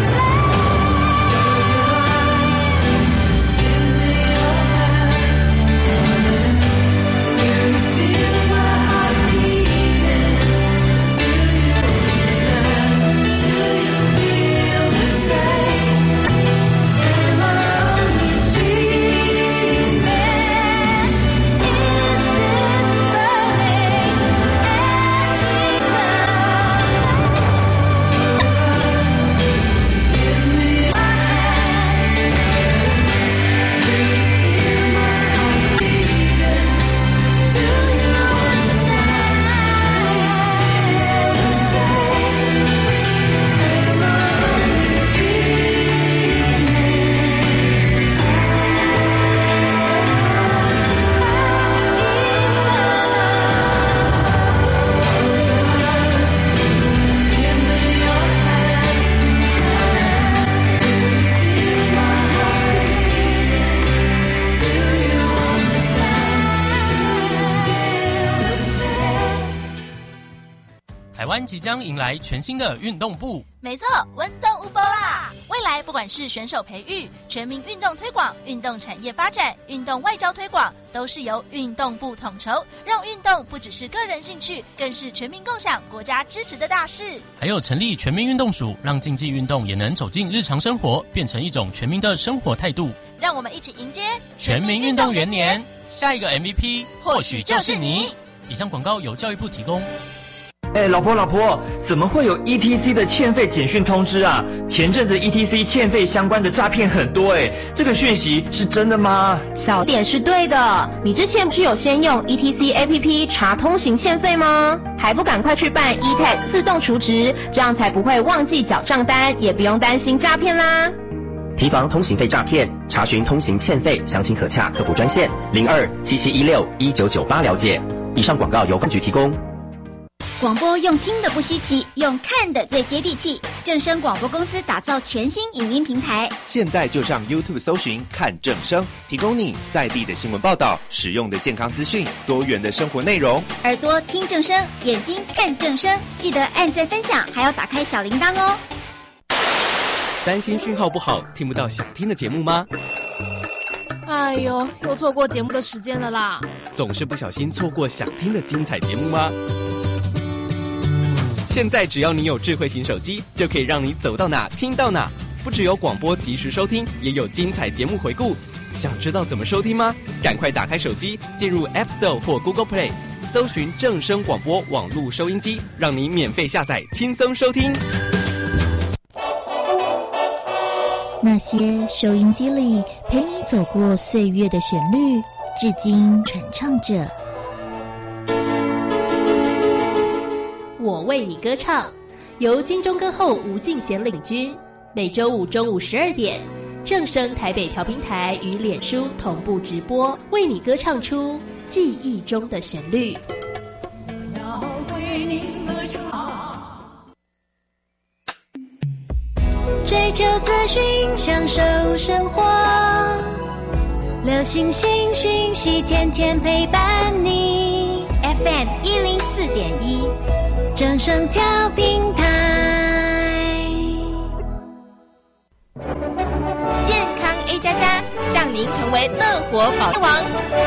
flame? Give me your hand. Do you feel my heart beating? Do you understand? Do you feel the same? Am I only dreaming? Is this burning Give me your hand. Do you feel my heart beating? Do you understand the same? Am I only Give me your hand. Do you feel my heart beating? Do you understand? Do you feel the same? 台湾即将迎来全新的运动部， 没错，温动无波啦！未来不管是选手培育、全民运动推广、运动产业发展、运动外交推广，都是由运动部统筹，让运动不只是个人兴趣，更是全民共享、国家支持的大事。 还有成立全民运动署，让竞技运动也能走进日常生活，变成一种全民的生活态度。 让我们一起迎接全民运动元年，下一个 MVP 或许就是你。以上广告由教育部提供。 老婆，怎么会有 ETC 的欠费简讯通知啊？前阵子 ETC 欠费相关的诈骗很多这个讯息是真的吗？ 小点是对的，你之前不是有先用 ETC APP 查通行欠费吗？还不赶快去办 eTag 自动储值，这样才不会忘记缴账单，也不用担心诈骗啦。 提防通行费诈骗，查询通行欠费，详情可洽客服专线0277161998了解。以上广告由公局提供。 广播用听的不稀奇，用看的最接地气。正声广播公司打造全新影音平台， 现在就上 YouTube 搜寻看正声，提供你在地的新闻报道、实用的健康资讯、多元的生活内容。 耳朵听正声，眼睛看正声，记得按赞分享，还要打开小铃铛哦。 担心讯号不好，听不到想听的节目吗？ 哎呦，又错过节目的时间了啦！ 总是不小心错过想听的精彩节目吗？现在只要你有智慧型手机，就可以让你走到哪听到哪。不只有广播及时收听，也有精彩节目回顾。想知道怎么收听吗？赶快打开手机，进入 App Store 或 Google Play， 搜寻正声广播网络收音机，让你免费下载，轻松收听。 那些收音机里陪你走过岁月的旋律，至今传唱着。 我为你歌唱，由金钟歌后吴敬贤领军，每周五中午12点，正声台北调频台与脸书同步直播，为你歌唱出记忆中的旋律。 我要为你歌唱，追求资讯，享受生活，流行新讯息，天天陪伴你。FM 104.1。正声调频台， 健康 A++，让您成为乐活保王。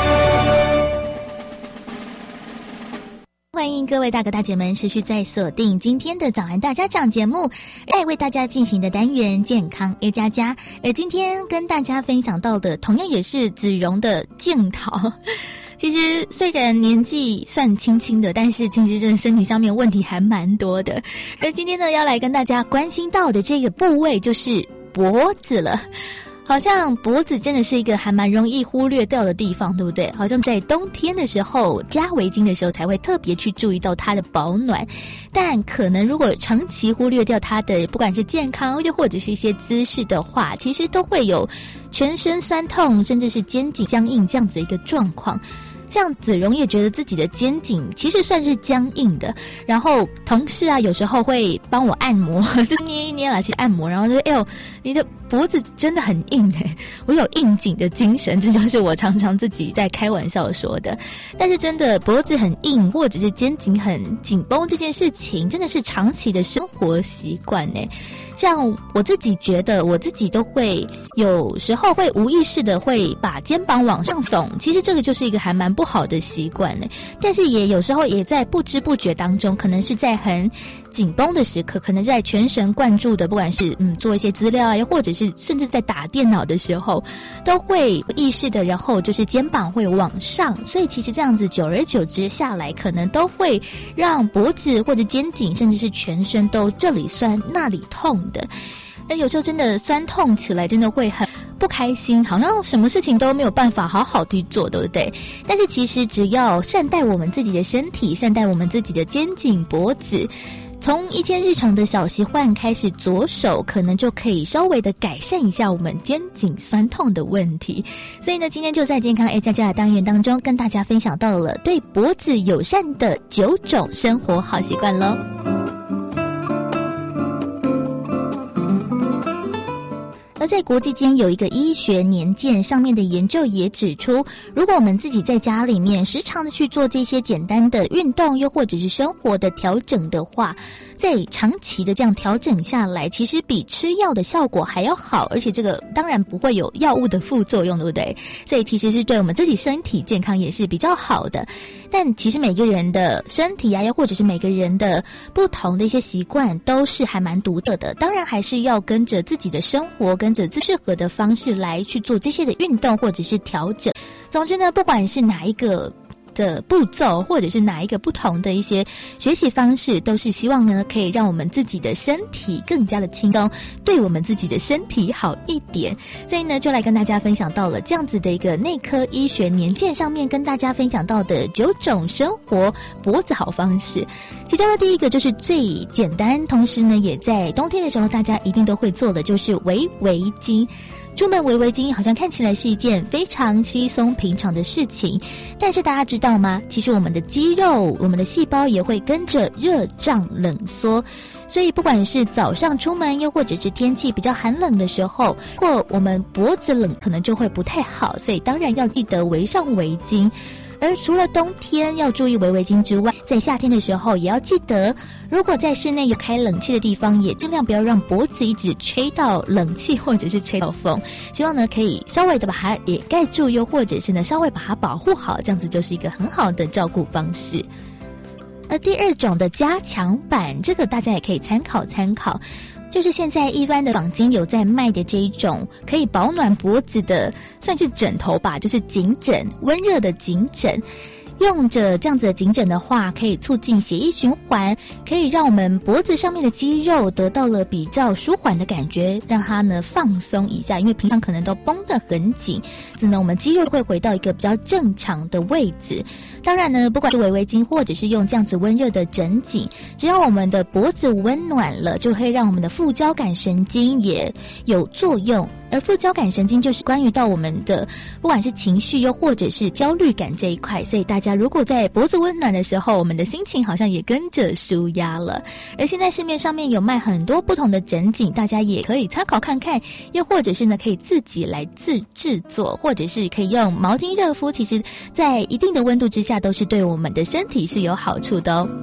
欢迎各位大哥大姐们持续在锁定今天的早安大家长节目，来为大家进行的单元健康 A++。而今天跟大家分享到的，同样也是子荣的健讨。其实虽然年纪算轻轻的，但是其实真的身体上面问题还蛮多的。而今天呢，要来跟大家关心到的这个部位就是脖子了。好像脖子真的是一个还蛮容易忽略掉的地方，对不对？好像在冬天的时候加围巾的时候才会特别去注意到它的保暖，但可能如果长期忽略掉它的不管是健康又或者是一些姿势的话，其实都会有全身酸痛甚至是肩颈僵硬这样子一个状况。 像子荣也觉得自己的肩颈其实算是僵硬的，然后同事啊有时候会帮我按摩，就捏一捏啦，去按摩，然后就哎呦，你的脖子真的很硬我有应景的精神，这就是我常常自己在开玩笑说的。但是真的脖子很硬或者是肩颈很紧绷这件事情，真的是长期的生活习惯像我自己觉得我自己都会有时候会无意识的会把肩膀往上耸，其实这个就是一个还蛮不好的习惯但是也有时候也在不知不觉当中，可能是在很紧绷的时刻，可能在全神贯注的，不管是做一些资料啊，又或者是甚至在打电脑的时候，都会意识的，然后就是肩膀会往上，所以其实这样子久而久之下来，可能都会让脖子或者肩颈甚至是全身都这里酸那里痛的。而有时候真的酸痛起来真的会很不开心，好像什么事情都没有办法好好去做，对不对？但是其实只要善待我们自己的身体，善待我们自己的肩颈脖子，从一些日常的小习惯开始着手，可能就可以稍微的改善一下我们肩颈酸痛的问题。所以呢，今天就在健康 A 加加的单元当中跟大家分享到了对脖子友善的9种生活好习惯咯。而在国际间有一个医学年鉴上面的研究也指出，如果我们自己在家里面时常的去做这些简单的运动，又或者是生活的调整的话，在长期的这样调整下来，其实比吃药的效果还要好，而且这个当然不会有药物的副作用，对不对？所以其实是对我们自己身体健康也是比较好的。但其实每个人的身体啊，又或者是每个人的不同的一些习惯都是还蛮独特的，当然还是要跟着自己的生活，跟着最适合的方式来去做这些的运动或者是调整。总之呢，不管是哪一个的步骤，或者是哪一个不同的一些学习方式，都是希望呢可以让我们自己的身体更加的轻松，对我们自己的身体好一点。所以呢，就来跟大家分享到了这样子的一个内科医学年鉴上面跟大家分享到的9种生活脖子好方式。其中的第一个就是最简单，同时呢也在冬天的时候大家一定都会做的，就是围围巾。出门围围巾好像看起来是一件非常稀松平常的事情，但是大家知道吗？其实我们的肌肉、我们的细胞也会跟着热胀冷缩，所以不管是早上出门，又或者是天气比较寒冷的时候，或我们脖子冷可能就会不太好，所以当然要记得围上围巾。而除了冬天要注意围围巾之外，在夏天的时候也要记得，如果在室内有开冷气的地方，也尽量不要让脖子一直吹到冷气或者是吹到风，希望呢可以稍微的把它也盖住，又或者是呢稍微把它保护好，这样子就是一个很好的照顾方式。而第2种的加强版，这个大家也可以参考参考，就是现在一般的坊间有在卖的这一种可以保暖脖子的，算是枕头吧，就是颈枕，温热的颈枕。用着这样子的颈枕的话，可以促进血液循环，可以让我们脖子上面的肌肉得到了比较舒缓的感觉，让它呢放松一下，因为平常可能都绷得很紧，这呢我们肌肉会回到一个比较正常的位置。当然呢，不管是围围巾或者是用这样子温热的枕颈，只要我们的脖子温暖了，就会让我们的副交感神经也有作用。而副交感神经就是关于到我们的不管是情绪又或者是焦虑感这一块，所以大家如果在脖子温暖的时候，我们的心情好像也跟着舒压了。而现在市面上面有卖很多不同的枕颈，大家也可以参考看看，又或者是呢可以自己来制作，或者是可以用毛巾热敷，其实在一定的温度之下都是对我们的身体是有好处的哦。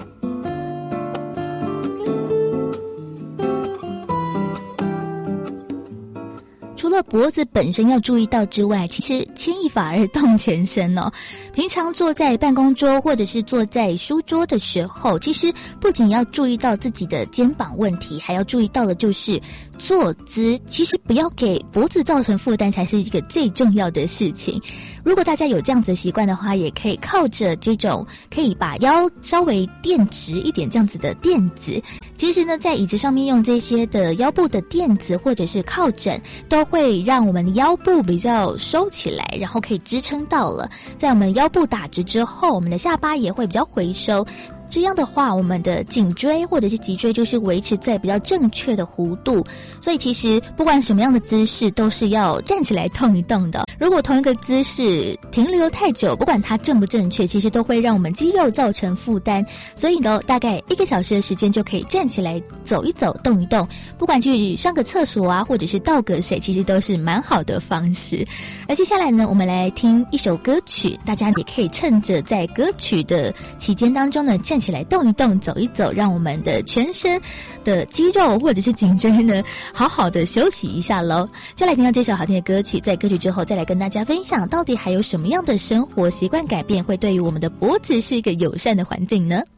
除了脖子本身要注意到之外，其实牵一发而动全身哦。平常坐在办公桌或者是坐在书桌的时候，其实不仅要注意到自己的肩膀问题，还要注意到的就是坐姿，其实不要给脖子造成负担才是一个最重要的事情。如果大家有这样子的习惯的话，也可以靠着这种可以把腰稍微垫直一点这样子的垫子，其实呢在椅子上面用这些的腰部的垫子或者是靠枕，都会让我们的腰部比较收起来，然后可以支撑到了，在我们腰部打直之后，我们的下巴也会比较回收， 这样的话，我们的颈椎或者是脊椎就是维持在比较正确的弧度，所以其实不管什么样的姿势都是要站起来动一动的。如果同一个姿势停留太久，不管它正不正确，其实都会让我们肌肉造成负担。所以呢，大概1个小时的时间就可以站起来走一走，动一动，不管去上个厕所啊，或者是倒个水，其实都是蛮好的方式。而接下来呢，我们来听一首歌曲，大家也可以趁着在歌曲的期间当中呢，站起来动一动，走一走，让我们的全身的肌肉或者是颈椎呢，好好的休息一下咯。就来听到这首好听的歌曲，在歌曲之后再来跟大家分享，到底还有什么样的生活习惯改变会对于我们的脖子是一个友善的环境呢？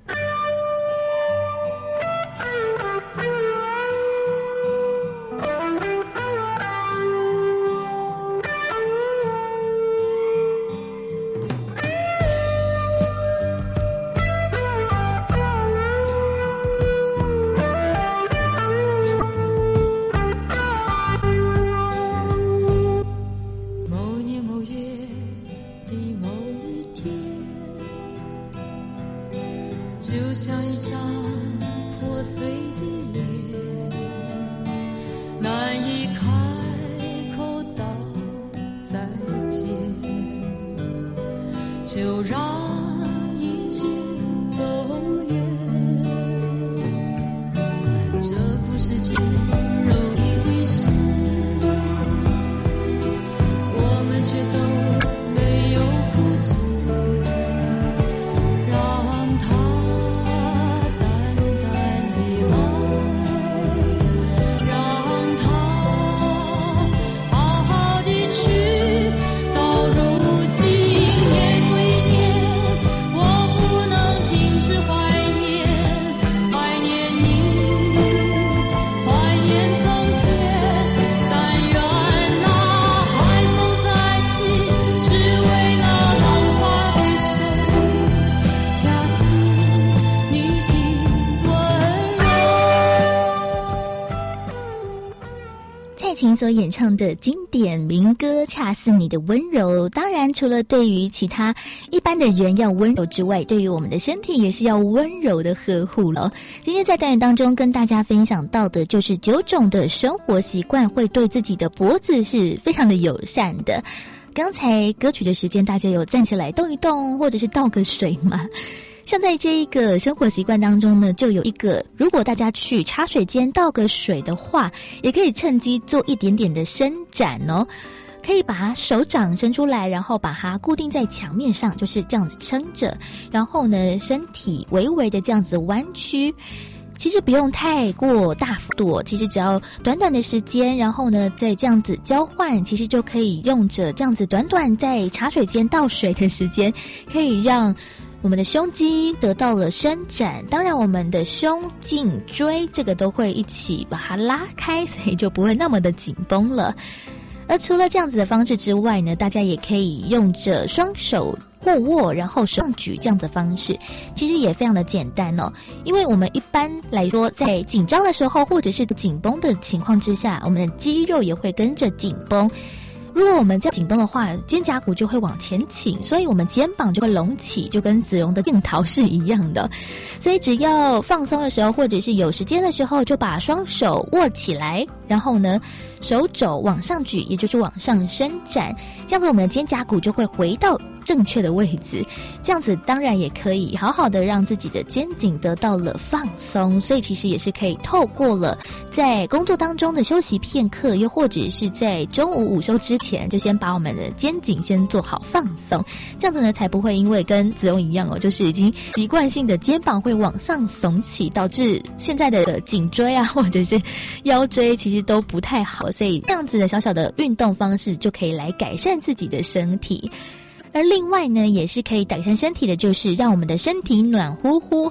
所演唱的经典民歌《恰似你的温柔》，当然除了对于其他一般的人要温柔之外，对于我们的身体也是要温柔的呵护了。今天在单元当中跟大家分享到的就是9种的生活习惯会对自己的脖子是非常的友善的。刚才歌曲的时间，大家有站起来动一动，或者是倒个水吗？像在这一个生活习惯当中呢，就有一个，如果大家去茶水间倒个水的话，也可以趁机做一点点的伸展哦。可以把手掌伸出来，然后把它固定在墙面上，就是这样子撑着，然后呢，身体微微的这样子弯曲。其实不用太过大幅度，其实只要短短的时间，然后呢再这样子交换，其实就可以用着这样子短短在茶水间倒水的时间，可以让我们的胸肌得到了伸展，当然我们的胸颈椎这个都会一起把它拉开，所以就不会那么的紧绷了。而除了这样子的方式之外呢，大家也可以用着双手或握，然后手上举这样的方式，其实也非常的简单哦。因为我们一般来说在紧张的时候或者是紧绷的情况之下，我们的肌肉也会跟着紧绷。如果我们这样紧绷的话，肩胛骨就会往前倾，所以我们肩膀就会隆起，就跟子荣的镜头是一样的。所以只要放松的时候，或者是有时间的时候，就把双手握起来，然后呢手肘往上举，也就是往上伸展，这样子我们的肩胛骨就会回到正确的位置。这样子当然也可以好好的让自己的肩颈得到了放松，所以其实也是可以透过了在工作当中的休息片刻，又或者是在中午午休之前，就先把我们的肩颈先做好放松，这样子呢才不会因为跟子荣一样哦，就是已经习惯性的肩膀会往上耸起，导致现在的颈椎啊或者是腰椎其实都不太好，所以这样子的小小的运动方式就可以来改善自己的身体。而另外呢，也是可以改善身体的，就是让我们的身体暖乎乎。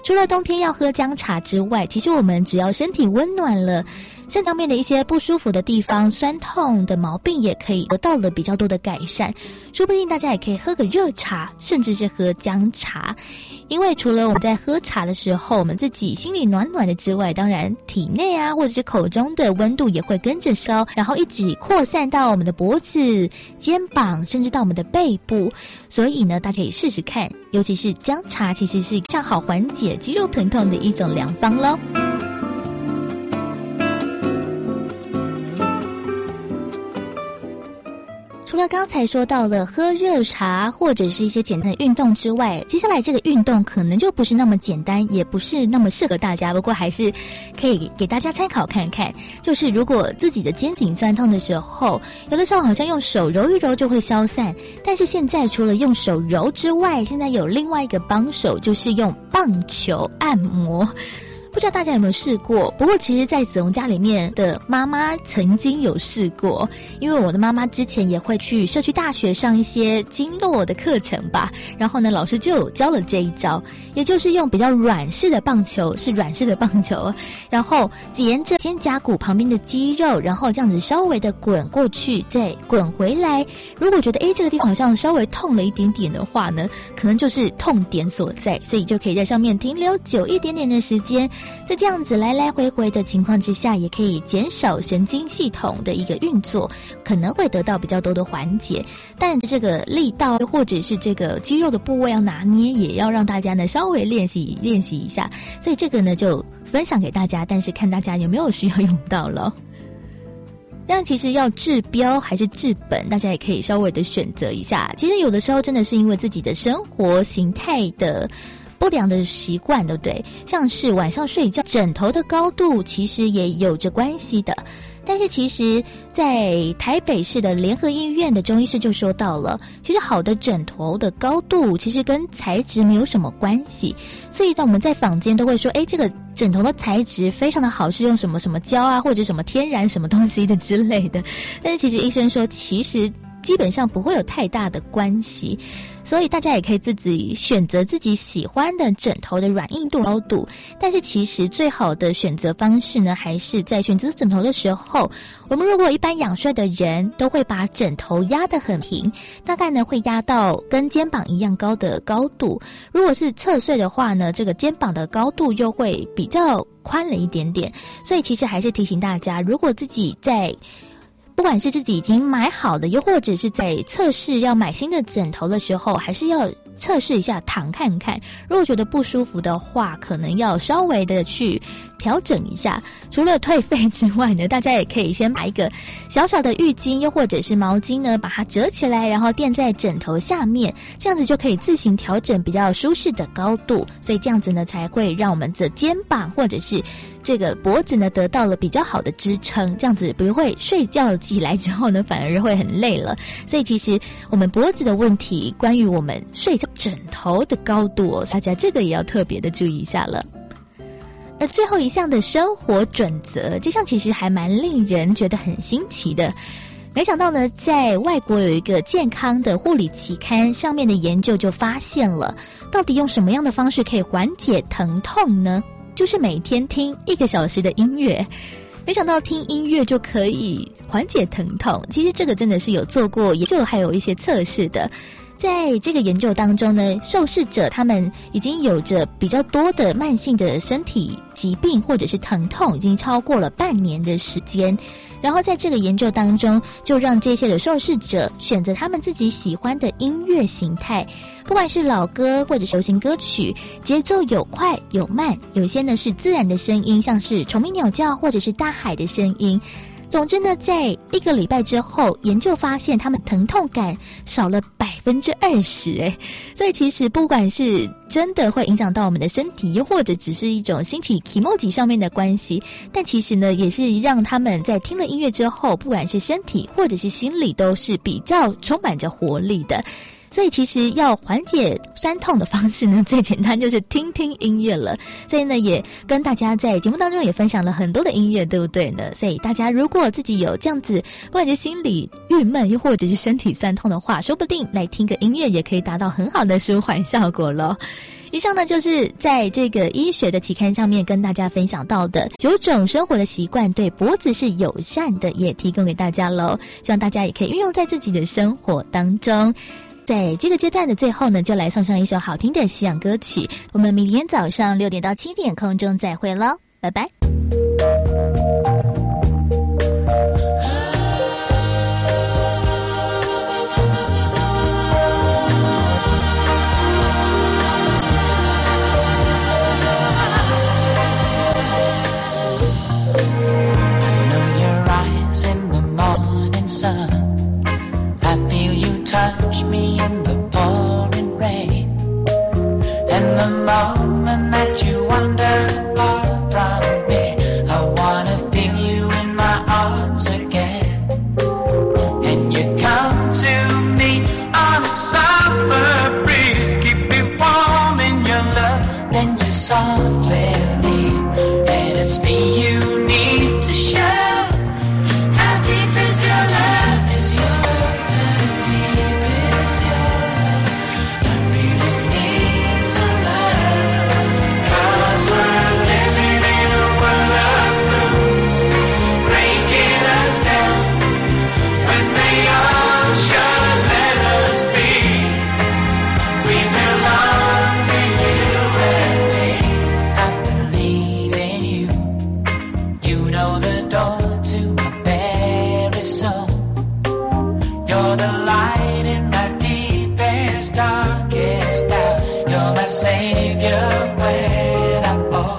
除了冬天要喝姜茶之外，其实我们只要身体温暖了，身上面的一些不舒服的地方、酸痛的毛病也可以得到了比较多的改善。说不定大家也可以喝个热茶，甚至是喝姜茶。因为除了我们在喝茶的时候，我们自己心里暖暖的之外，当然体内啊或者是口中的温度也会跟着烧，然后一直扩散到我们的脖子、肩膀，甚至到我们的背部。所以呢，大家也试试看，尤其是姜茶，其实是恰好缓解肌肉疼痛的一种良方咯。除了刚才说到了喝热茶或者是一些简单的运动之外，接下来这个运动可能就不是那么简单，也不是那么适合大家，不过还是可以给大家参考看看。就是如果自己的肩颈酸痛的时候，有的时候好像用手揉一揉就会消散，但是现在除了用手揉之外，现在有另外一个帮手，就是用棒球按摩。不知道大家有没有试过，不过其实在子荣家里面的妈妈曾经有试过，因为我的妈妈之前也会去社区大学上一些经络的课程吧，然后呢老师就有教了这一招，也就是用比较软式的棒球，是软式的棒球，然后沿着肩胛骨旁边的肌肉，然后这样子稍微的滚过去再滚回来。如果觉得这个地方好像稍微痛了一点点的话呢，可能就是痛点所在，所以就可以在上面停留久一点点的时间，在这样子来来回回的情况之下，也可以减少神经系统的一个运作，可能会得到比较多的缓解。但这个力道或者是这个肌肉的部位要拿捏，也要让大家呢稍微练习一下。所以这个呢就分享给大家，但是看大家有没有需要用到了。让其实要治标还是治本，大家也可以稍微的选择一下。其实有的时候真的是因为自己的生活形态的不良的习惯，对不对？像是晚上睡觉枕头的高度其实也有着关系的。但是其实在台北市的联合医院的中医师就说到了，其实好的枕头的高度其实跟材质没有什么关系，所以当我们在坊间都会说这个枕头的材质非常的好，是用什么什么胶啊或者什么天然什么东西的之类的，但是其实医生说其实基本上不会有太大的关系，所以大家也可以自己选择自己喜欢的枕头的软硬度高度。但是其实最好的选择方式呢，还是在选择枕头的时候，我们如果一般仰睡的人都会把枕头压得很平，大概呢会压到跟肩膀一样高的高度。如果是侧睡的话呢，这个肩膀的高度又会比较宽了一点点。所以其实还是提醒大家，如果自己在不管是自己已经买好的，又或者是在测试要买新的枕头的时候，还是要测试一下躺看看。如果觉得不舒服的话，可能要稍微的去调整一下。除了退费之外呢，大家也可以先买一个小小的浴巾，又或者是毛巾呢，把它折起来，然后垫在枕头下面，这样子就可以自行调整比较舒适的高度。所以这样子呢，才会让我们的肩膀或者是这个脖子呢得到了比较好的支撑，这样子不会睡觉起来之后呢反而会很累了。所以其实我们脖子的问题，关于我们睡觉枕头的高度大家这个也要特别的注意一下了。而最后一项的生活准则，这项其实还蛮令人觉得很新奇的。没想到呢，在外国有一个健康的护理期刊上面的研究就发现了，到底用什么样的方式可以缓解疼痛呢？就是每天听1个小时的音乐。没想到听音乐就可以缓解疼痛，其实这个真的是有做过研究，还有一些测试的。在这个研究当中呢，受试者他们已经有着比较多的慢性的身体疾病或者是疼痛，已经超过了半年的时间。然后在这个研究当中，就让这些的受试者选择他们自己喜欢的音乐形态，不管是老歌或者流行歌曲，节奏有快有慢，有些呢是自然的声音，像是虫鸣鸟叫或者是大海的声音。总之呢，在1个礼拜之后，研究发现他们疼痛感少了20%，所以其实不管是真的会影响到我们的身体，又或者只是一种心情 kimoji 上面的关系，但其实呢，也是让他们在听了音乐之后，不管是身体或者是心理，都是比较充满着活力的。所以其实要缓解酸痛的方式呢，最简单就是听听音乐了。所以呢，也跟大家在节目当中也分享了很多的音乐，对不对呢？所以大家如果自己有这样子，不管是心理郁闷又或者是身体酸痛的话，说不定来听个音乐也可以达到很好的舒缓效果咯。 以上呢就是在这个医学的期刊上面跟大家分享到的9种生活的习惯对脖子是友善的，也提供给大家咯，希望大家也可以运用在自己的生活当中。在这个阶段的最后呢，就来送上一首好听的西洋歌曲。我们明天早上6点到7点空中再会咯，拜拜。 Touch me in the pouring rain, and the moment that you wander far from me, I wanna feel you in my arms again. And you come to me on a summer breeze, keep me warm in your love, then you softly leave, and it's me you need to show. How deep is your love? Is your love how deep is your love? I really need to learn, 'cause we're living in a world of fools, breaking us down when they all should let us be. We belong to you and me. I believe in you. You know the door to my very soul. You're the light in my deepest, darkest doubt. You're my savior when I fall.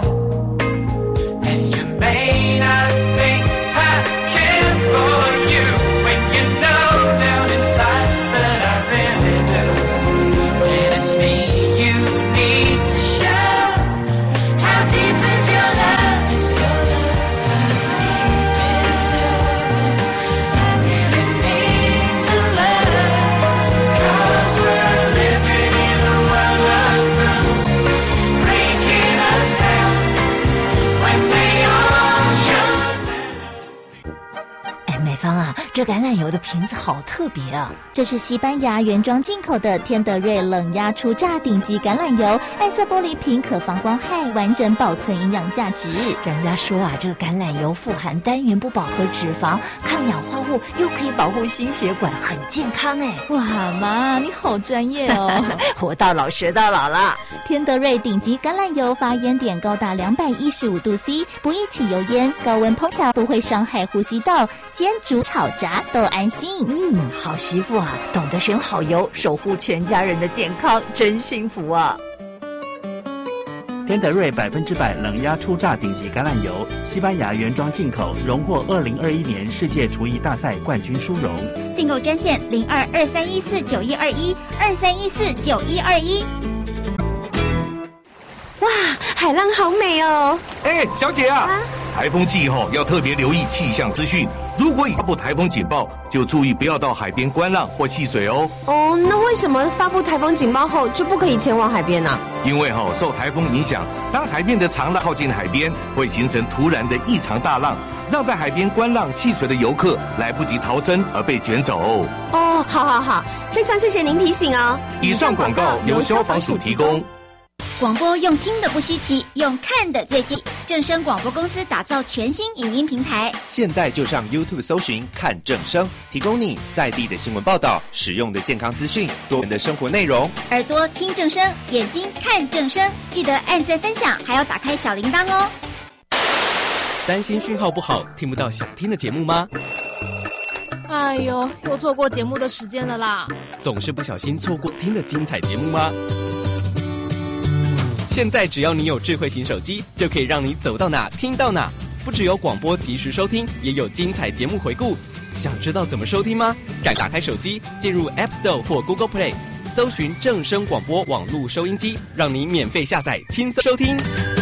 And you may not think I care for you when you know down inside that I really do. And it's me you need to show. How deep is your love? Is your love how deep is your love? I really need to learn, 'cause we're living in a world of fools, breaking us down when they all should. 哎，美芳啊，这橄榄油的瓶子好特别啊！这是西班牙原装进口的天德瑞冷压初榨顶级橄榄油，暗色玻璃瓶可防光害，完整保存营养价值。人家说啊，这个橄榄油富含单元不饱和脂肪，抗氧化物，又可以保护心血管，很健康哎！哇妈，你好专业哦！活到老学到老啦！天德瑞顶级橄榄油发烟点高达215度 C， 不易起油烟，高温烹调不会伤害呼吸道，煎煮炒炸都安心。好媳妇啊，懂得选好油，守护全家人的健康，真幸福啊！ 天德瑞100%冷压初榨顶级橄榄油，西班牙原装进口，荣获2021年世界厨艺大赛冠军殊荣。 订购专线0223149121，23149121。 哇，海浪好美哦！ 哎，小姐啊，台风季后要特别留意气象资讯。如果已发布台风警报，就注意不要到海边观浪或戏水哦。 哦，那为什么发布台风警报后就不可以前往海边呢？ 因为受台风影响，当海面的长浪靠近海边，会形成突然的异常大浪，让在海边观浪戏水的游客来不及逃生而被卷走。 哦，好，非常谢谢您提醒哦。 以上广告由消防署提供。 广播用听的不稀奇，用看的最近。正声广播公司打造全新影音平台， 现在就上 YouTube 搜寻看正声，提供你在地的新闻报道、实用的健康资讯、多元的生活内容。 耳朵听正声，眼睛看正声，记得按赞分享，还要打开小铃铛哦。 担心讯号不好，听不到想听的节目吗？ 哎呦，又错过节目的时间了啦！ 总是不小心错过听的精彩节目吗？现在只要你有智慧型手机，就可以让你走到哪听到哪。不只有广播及时收听，也有精彩节目回顾。想知道怎么收听吗？赶打开手机，进入 App Store 或 Google Play， 搜寻正声广播网络收音机，让你免费下载轻松收听。